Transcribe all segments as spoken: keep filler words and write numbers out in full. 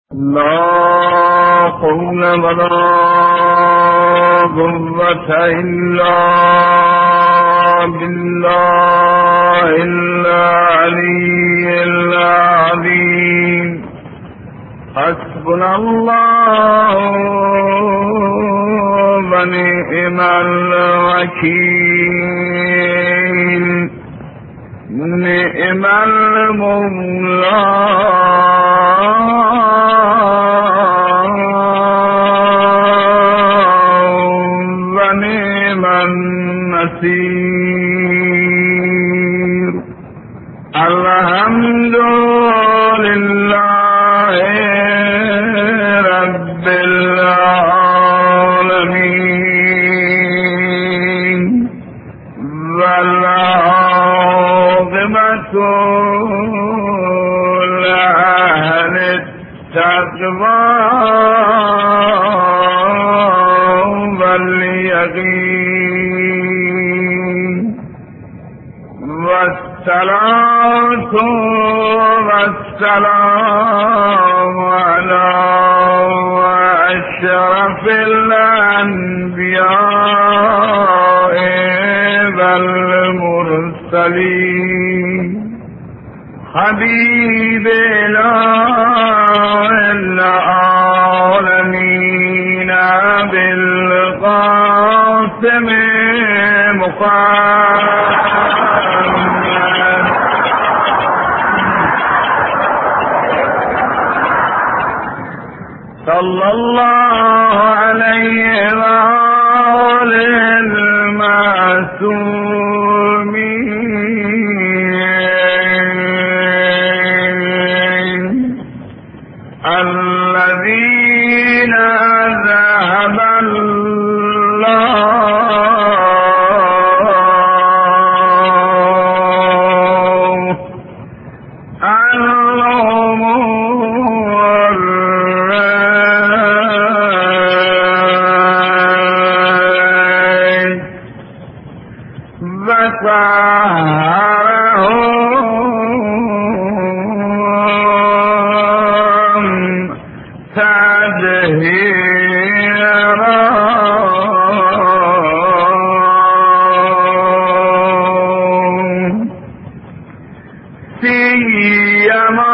لا حول ولا قوة إلا بالله العلي العظيم. حسبنا الله ونعم الوكيل. نعم المولى ونعم النصير. الحمد لله رب العالمين والعاقبة لأهل التقوى واليقين. والصلاة والسلام على أشرف الأنبياء والمرسلين حبيب العالمين بالقاسم محمد صلى الله عليه وآله المعصومين الذين ذهب الله عنهم وطهرهم تطهيرا. سيما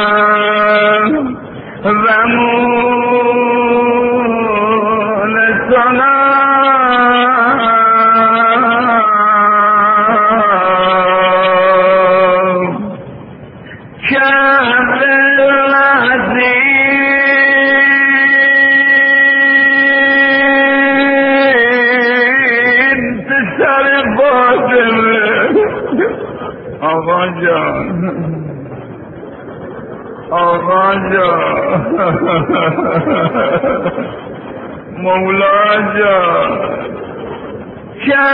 و کنم که لحظین پسر فاطمه آقا جان آقا جان مولا جان که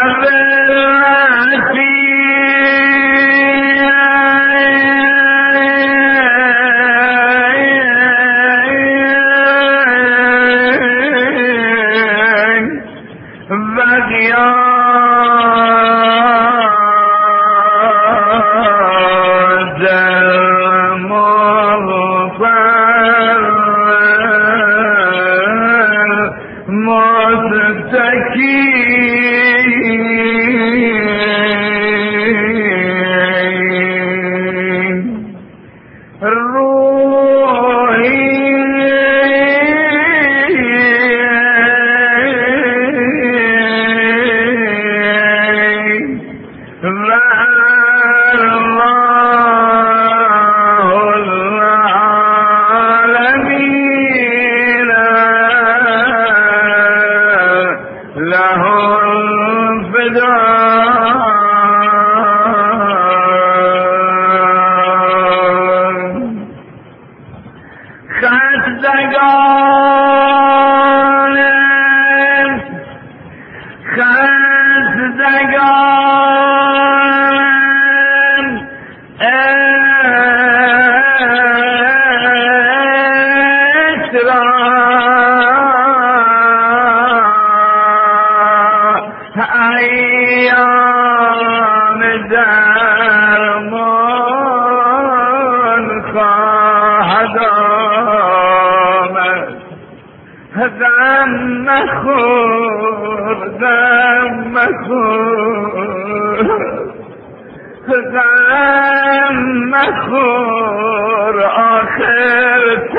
مخور آخر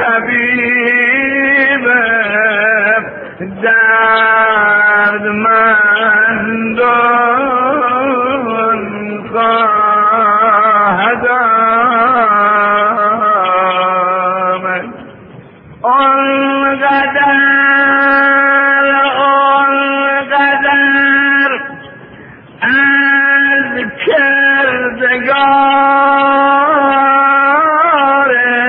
طبیب دردمندان خواهد آمد آنقدر آنقدر از کردگار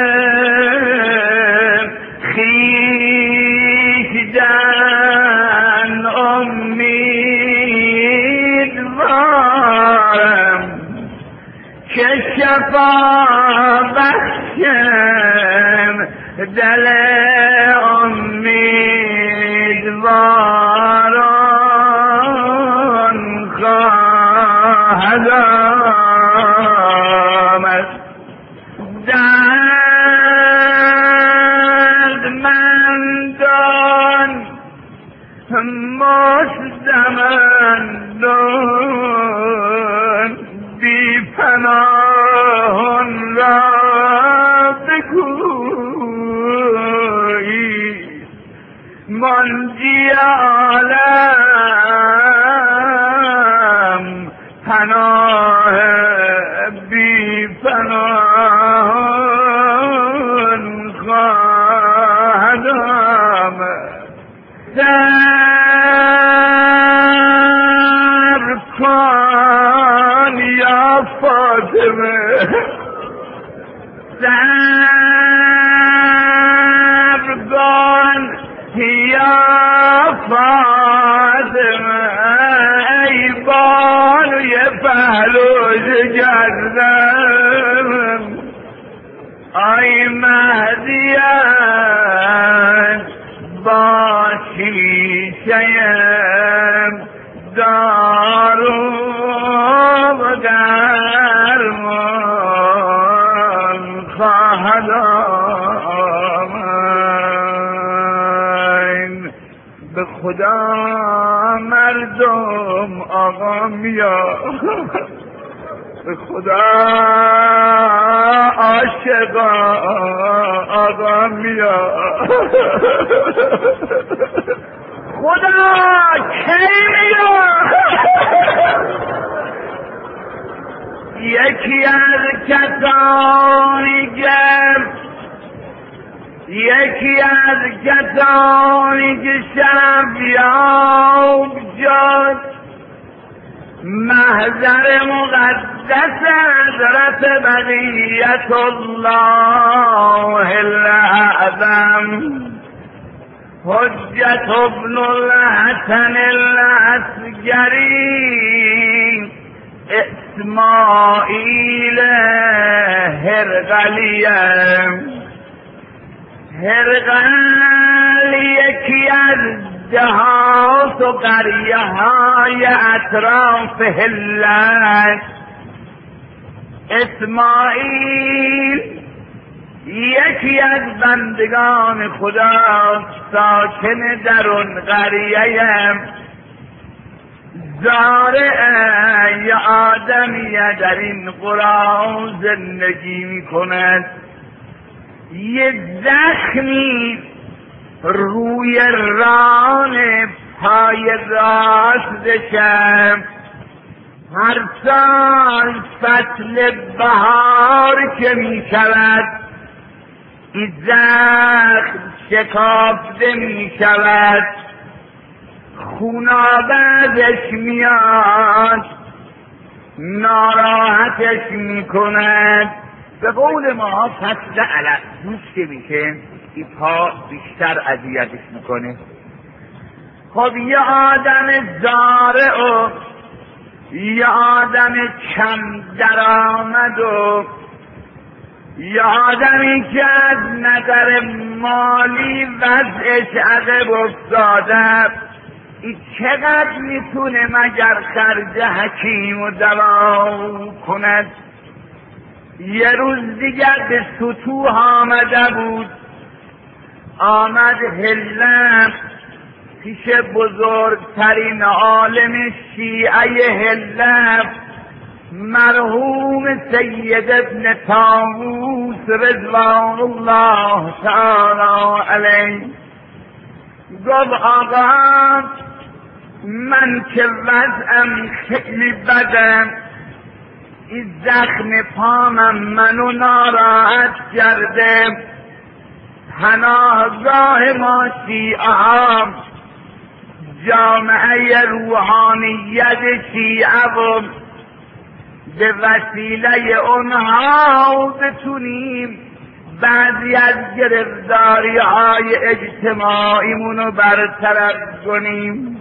خویشتن امیدوارم که شفا بخشم دل امیدواران خواهد آمد دردمندان مستمندان بی پناهان را بگویی منجی عالم پناه بی پناهان خواهد آمد صبر کن یا فاطمه صبر کن یا فاطمه ای بانوی پهلوش گردم ای مهدیت با شیشه‌ام دارو و درمان خواهد آمد به خدا مردم آقا میاد به خدا عاشقا آقا میاد خدا کی میاد؟ یکی از کسانی که یکی از کسانی که شرفیاب شد محضر مقدس حضرت بقیت الله الاعظم حجت ابن الحسن العسکری اسماعیل هرقلیه. هرقل یکی از دهات و قریه های اطراف هلت. اسماعیل یکی از بندگان خدا ساکن در اون قریه زارع یا آدمیه در این قرآن زندگی میکند. یه زخمی روی ران پای راستشم هر سال فصل بهار که می شود این زخم شکافته می شود، خونابه ازش میاد، ناراحتش می کند. به قول ما فصل علف دوست که میشه این پا بیشتر اذیتش میکنه. خب یه آدم زارع و یه آدم کم درآمد و یه آدمی که از نظر مالی وضعش عقب افتاده این چقدر میتونه مگر خرج حکیم و دوا کند؟ یه روز دیگر به سطوح آمده بود، آمد هلت پیش بزرگترین عالم شیعه هلت مرحوم سید ابن طاووس رضوان الله تعالی علیه. گفت آقا من که وضعم خیلی بدم، این زخم پامم منو ناراحت کرده، پناهگاه ما شیعه جامعه روحانیت شیعه و به وسیله اونها بتونیم بعضی از گرفتاری های اجتماعیمونو برطرف کنیم.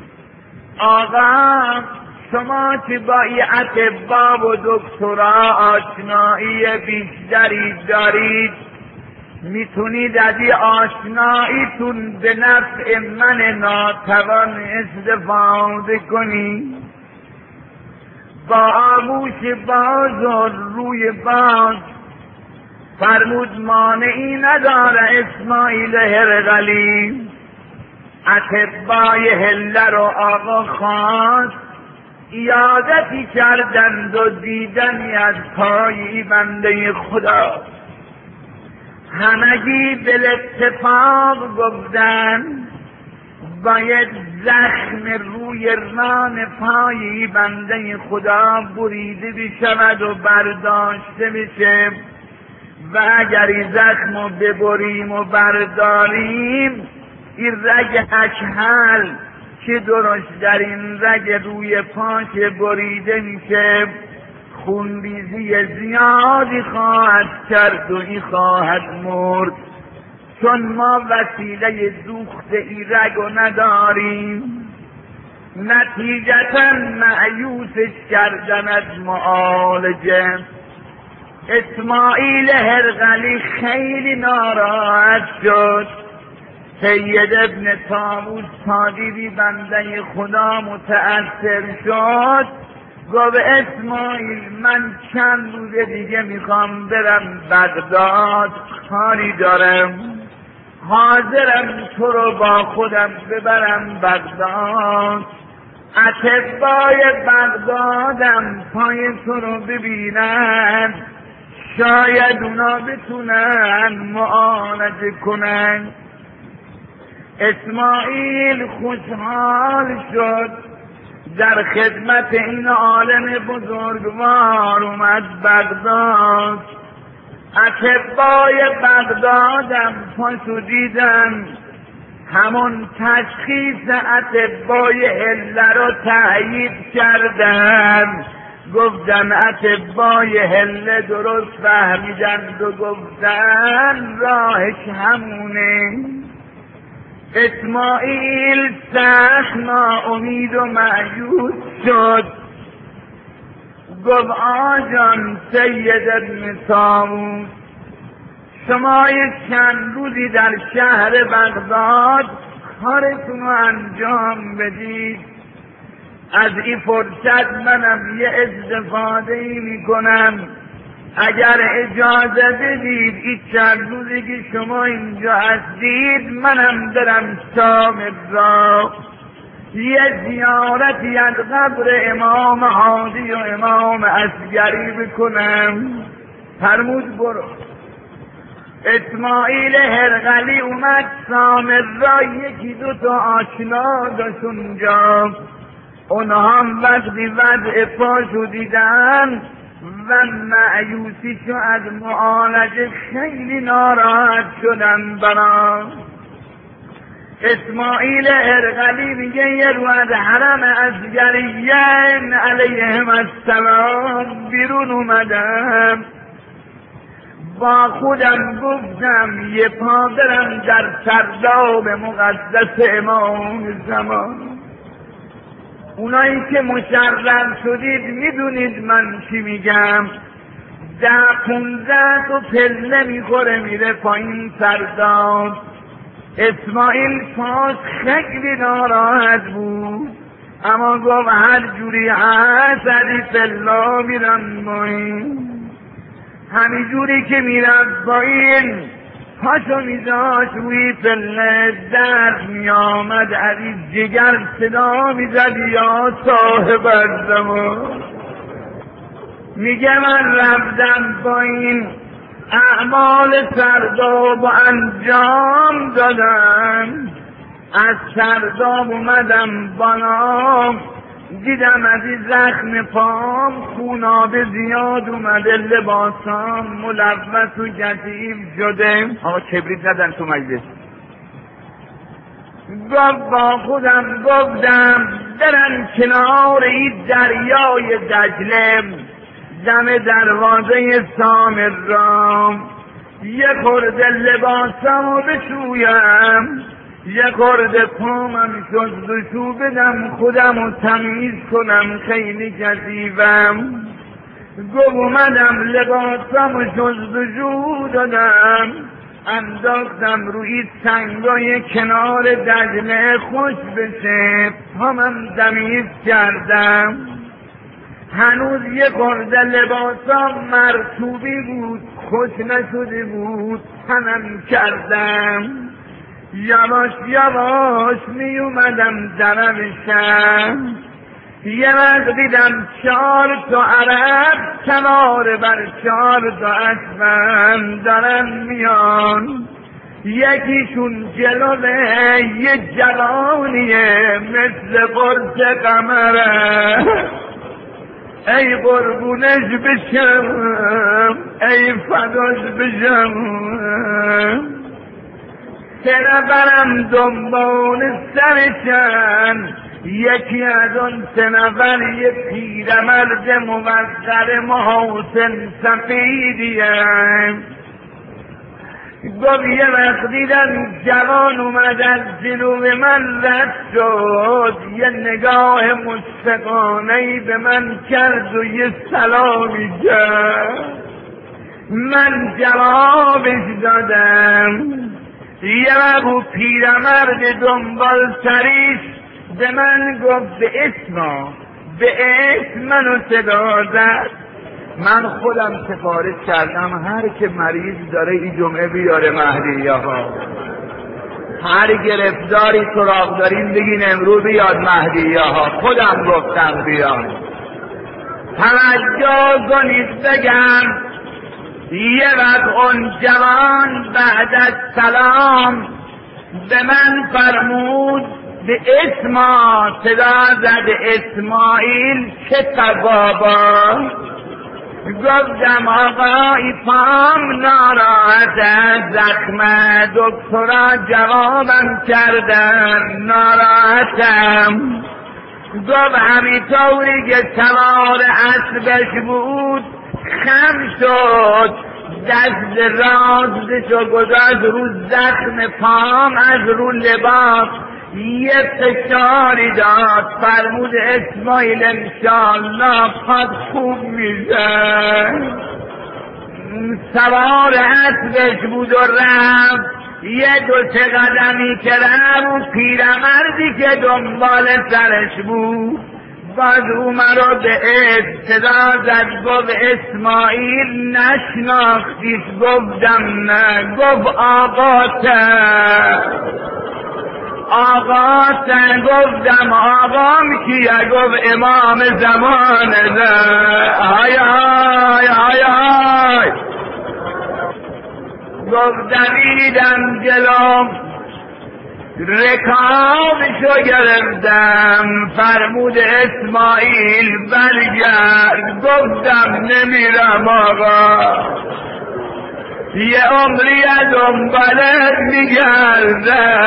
آقا شما که با این اطباء و دکترا آشنایی بیشتری دارید، میتونید از این آشناییتون به نفع من ناتوان استفاده کنید. با آغوش باز و روی باز فرمود مانعی نداره. اسماعیل هرقلی اطبای هله رو آقا خواست، ایادتی کردند و دیدنی از پای بنده خدا. همگی بالاتفاق گفتن باید زخم روی ران پای بنده خدا بریده بشود و برداشته بشه و اگر این زخم رو ببریم و برداریم این رگ اکحل که درست در این رگ روی پاش بریده میشه خونریزی زیادی خواهد کرد و این خواهد مرد، چون ما وسیله دوخت این رگ رو نداریم. نتیجتا مایوسش کردن از معالجه. اسماعیل هرقلی خیلی ناراحت شد. سید ابن طاووس تادیبی بنده خدا متأثر شد، گفت اسماعیل من چند روز دیگه میخوام برم بغداد، کاری دارم، حاضرم تو رو با خودم ببرم بغداد. اطبای بغدادم پای تو رو ببینن، شاید اونا بتونن معالجه کنن. اسماعیل خوشحال شد، در خدمت این عالم بزرگوار اومد بغداد. اطبای بغدادم پاشو دیدن، همون تشخیص اطبای هله رو تأیید کردن، گفتن اطبای هله درست فهمیدن و گفتن راهش همونه. اسماعیل سخت ناامید و مایوس شد، گفت آجان سید ابن طاووس، شما یک چند روزی در شهر بغداد کارتون رو انجام بدید، از این فرصت منم یه استفاده ای میکنم، اگر اجازه بدید این چند روزی که شما اینجا هستید منم برم شام را یه زیارتی از قبر امام هادی و امام اصغری بکنم. فرمود برو. اسماعیل هرقلی اومد سامرا، یکی دو تا آشنا داشت اونجا، اونها هم وقتی وضع پاشو دیدن و مایوسیشو از معالجه خیلی ناراحت شدن برام. اسماعیل هرقلی میگه یه رو از حرم اصغریین علیهم السلام بیرون اومدم، با خودم گفتم یه پا برم در سرداب مقدس امام زمان. اونایی که مشرف شدید میدونید من چی میگم، ده پونزده تو پله میخوره میره پایین سرداب. اسماعیل پاس خیلی ناراحت بود، اما گفت هر جوری هست علی فلا میرم پایین. همین جوری که میرم پایین پاشو میداشت روی پله درد میامد، علی جگر صدا میزد یا صاحب الزمان. میگه من رفتم پایین، اعمال سرداب و انجام دادم، از سرداب اومدم بالا، دیدم از این زخم پام خونابه زیاد اومده، لباسام ملوث و کثیف شده. آقا کبریت زدن تو مجلس. گفت با خودم گفتم برم کنار این دریای دجله، دم دروازه سامرا، یه خورده لباسامو بشویم، یه خورده پامم شستشو بدم خودمو تمیز کنم، خیلی کثیفم. گفت اومدم لباسامو شستشو دادم، انداختم روی سنگای کنار دجله خوش بشه، پامم تمیز کردم. هنوز یه خورده لباسام مرطوبی بود، خوش نشده بود، تنم کردم. یواش یواش می اومدم طرف شهر، یه وقت دیدم چهار تا عرب سوار بر چهار تا اسبن دارن میان، یکیشون جلوه یه جوانیه مثل قرص قمره، ای قربونش بشم ای فداش بشم. سه نفرم دنبال سرشن، یکی از اون سه نفر یه پیرمرد موقر محاسن سفیدیه. گفت یه وقت دیدم جوان اومد از جلو من رد شد، یه نگاه مشفقانه‌ای به من کرد و یه سلامی کرد، من جوابش دادم. یه وقت پیرمرد دنبال سریش به من گفت به اسم به اسم منو صدا زد. من خودم سفارش کردم هر که مریض داره این جمعه بیاره مهدیه ها، هر گرفتاری سراغ داریم بگین امروز بیاد مهدیه ها، خودم گفتم بیاد. توجه کنید بگم، یه وقت اون جوان بعد از سلام به من فرمود به اسما صدا زد اسماعیل چه تبابا. گفتم آقای پام ناراحت از زخم، دکترا جوابم کردن ناراحتم. گفت همینطوری که سوار اسبش بود خم شد، دست راستشو گذاشت رو زخم پام، از رو لباس یه فشاری داد. فرمود اسماعیل انشاءالله پاد خوب میشه. سوار اسبش بود و رفت. یه دو سه قدمی که رفت و پیرمردی که دنبال سرش بود باز اومد رو به صدا زد. گفت اسماعیل نشناختیش؟ گفتم نه. گفت آقاته آقاته. گفتم آقام کیه؟ گفت امام زمانه. های های های های. گفت دویدم جلو رکابشو گرفتم. فرمود اسماعیل برگرد. گفتم نمیرم آقا، یه عمری از دنبالت میگرده.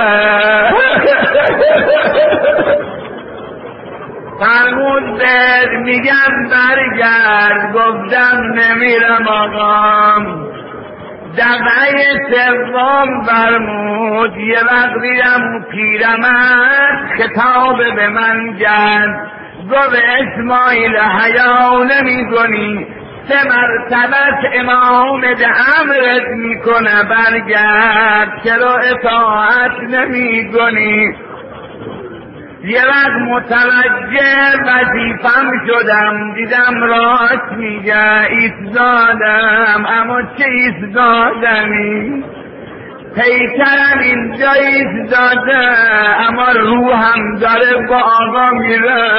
فرمود بر میگم برگرد. گفتم نمیرم آقا. دفعه سوم فرمود یه وقت دیدم پیرمرد خطاب به من کرد. گفت اسماعیل حیا نمی کنی؟ سه مرتبت امام به امرت میکنه برگرد، چرا اطاعت نمی کنی؟ یه وقت متوجه وظیفم شدم، دیدم راست میگه، ایستادم. اما چه ایستادمی؟ پیکرم اینجا ایستاده اما روحم داره با آقا میره.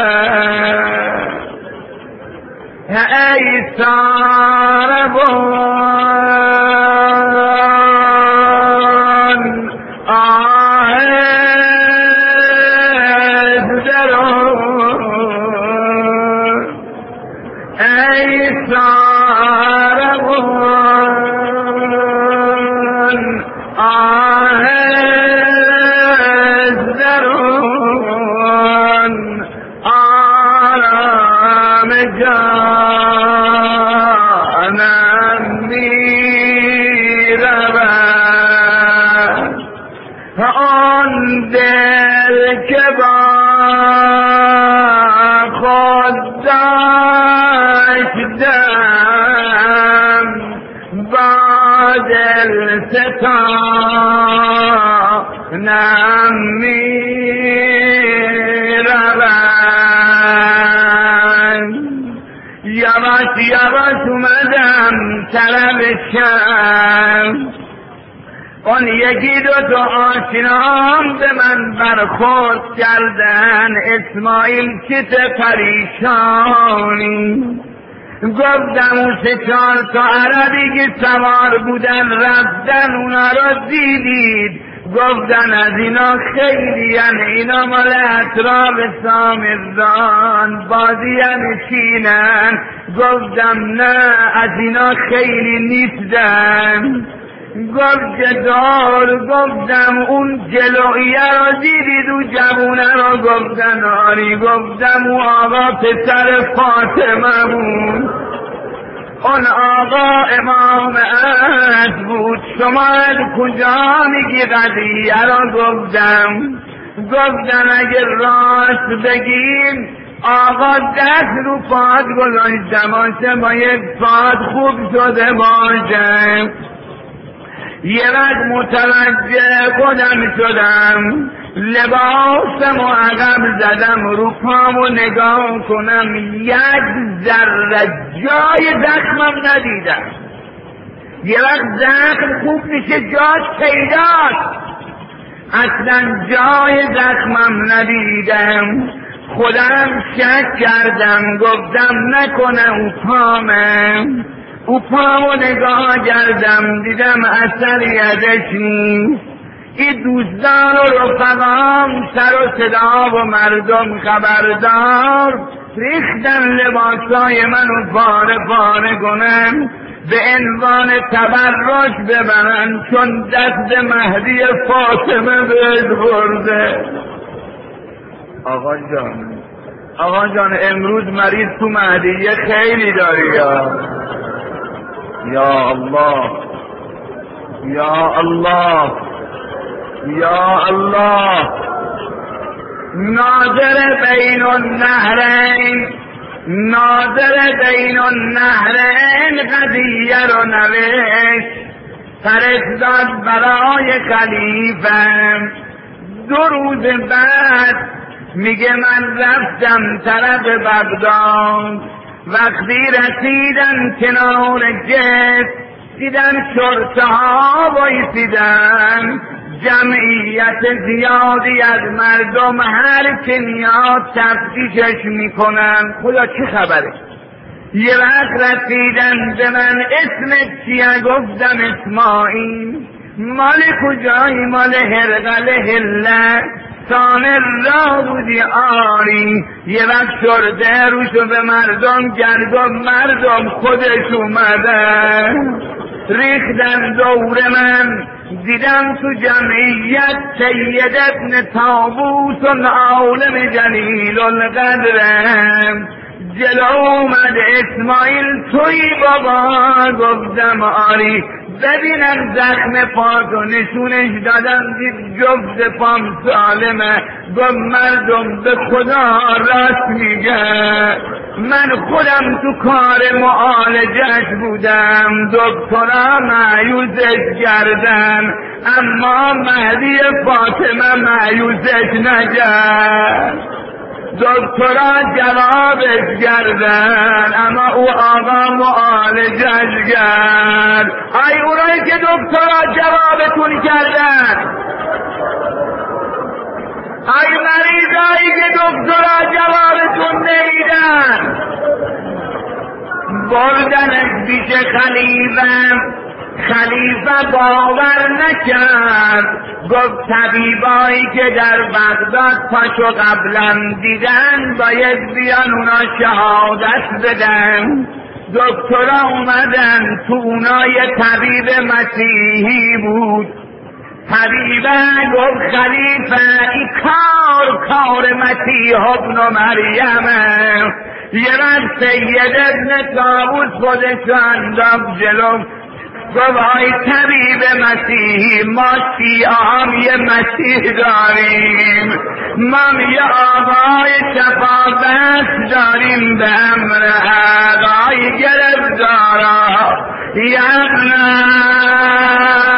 ای ساربان آه ای ساربان آه درون آرام جانم میرود. آن دل که با خود داشتم با دل ستانم میرود. یواش یواش اومدم طرف شم. اون یکی دو تا آشنام به من برخورد کردن. اسماعیل چت پریشانی؟ گفتم اون سه چهار تا عربی که سوار بودن رفتن اونا را دیدید؟ گفتن از اینا خیلی هن، اینا مال اطراف سامردان بازی نشینن. گفتم نه از اینا خیلی نیستن. گفت جدار. گفتم اون جلویه را دیدید و جوونه را؟ گفتن آری. گفتم اون آقا پسر فاطمه بود، اون آقا امام عصر بود. شما کجا میگی قضیه را؟ گفتم گفتن اگر راست بگیم آقا دست رو پاد گذاشته باشه، با یک پاد خوب شده باشه. یه وقت متوجه خودم شدم، لباسم و عقب زدم، رو پامو نگاه کنم یک ذره جای زخمم ندیدم. یه وقت زخم خوب میشه جاش پیداست، اصلا جای زخمم ندیدم. خودم شک کردم، گفتم نکنه او پامه. او پامو نگاه کردم دیدم اثری ازش نیست. این دوستان و رفقام سر و صدا و مردم خبردار، ریختن لباسای منو پاره پاره کنن، به عنوان تبرک ببرن، چون دست مهدی فاطمه بهش خورده. آقا جان آقا جان امروز مریض تو مهدیه خیلی داری. یا یا الله یا الله یا الله. ناظر بین النهرین ناظر بین النهرین قضیه رو نوشت، فرستاد برای خلیفه. دو روز بعد میگه من رفتم طرف بغداد، وقتی رسیدن کنار جسر دیدن شرطه ها بایستیدن، جمعیت زیادی از مردم هر که میاد تفتیشش میکنن. خدا چه خبره؟ یه وقت رسیدن به من اسمت چیه؟ گفتم اسماعیل. مال کجایی؟ مال هرقل هله سان را بودی آری. یه وقت شرده روشو به مردم کرد و مردم خودش اومده ریختن دور من. دیدم تو جمعیت سید ابن طاووس و عالم جلیل القدرم. جلو اومد اسماعیل توی بابا؟ گفتم آری. ببینم زخم پاک و نشونش دادم، دید جفت پام سالمه. گفت مردم به خدا راست میگه، من خودم تو کار معالجش بودم، دکترا مایوسش کردن، اما مهدی فاطمه مایوسش نکرد. دکترا جوابش کردن، اما او آقا معالجش کرد. ای اونایی که دکترا جوابتون کردن، ای مریضایی که دکترا جوابتون نمیدن، بردنش پیش خلیفه. خلیفه باور نکرد، گفت طبیبایی که در بغداد پاشو قبلا دیدن باید بیان اونا شهادت بدن. دکترها اومدن، تو اونا یه طبیب مسیحی بود. طبیبه گفت خلیفه این کار کار مسیح ابن مریمه. یه وقت سید ابن طاووس خودش انداخت جلو، گفت ای طبیب مسیحی، ما شیعه یه مسیح داریم، ما یه آقای شفابخش داریم به امر آقای گرفتارا. یعنی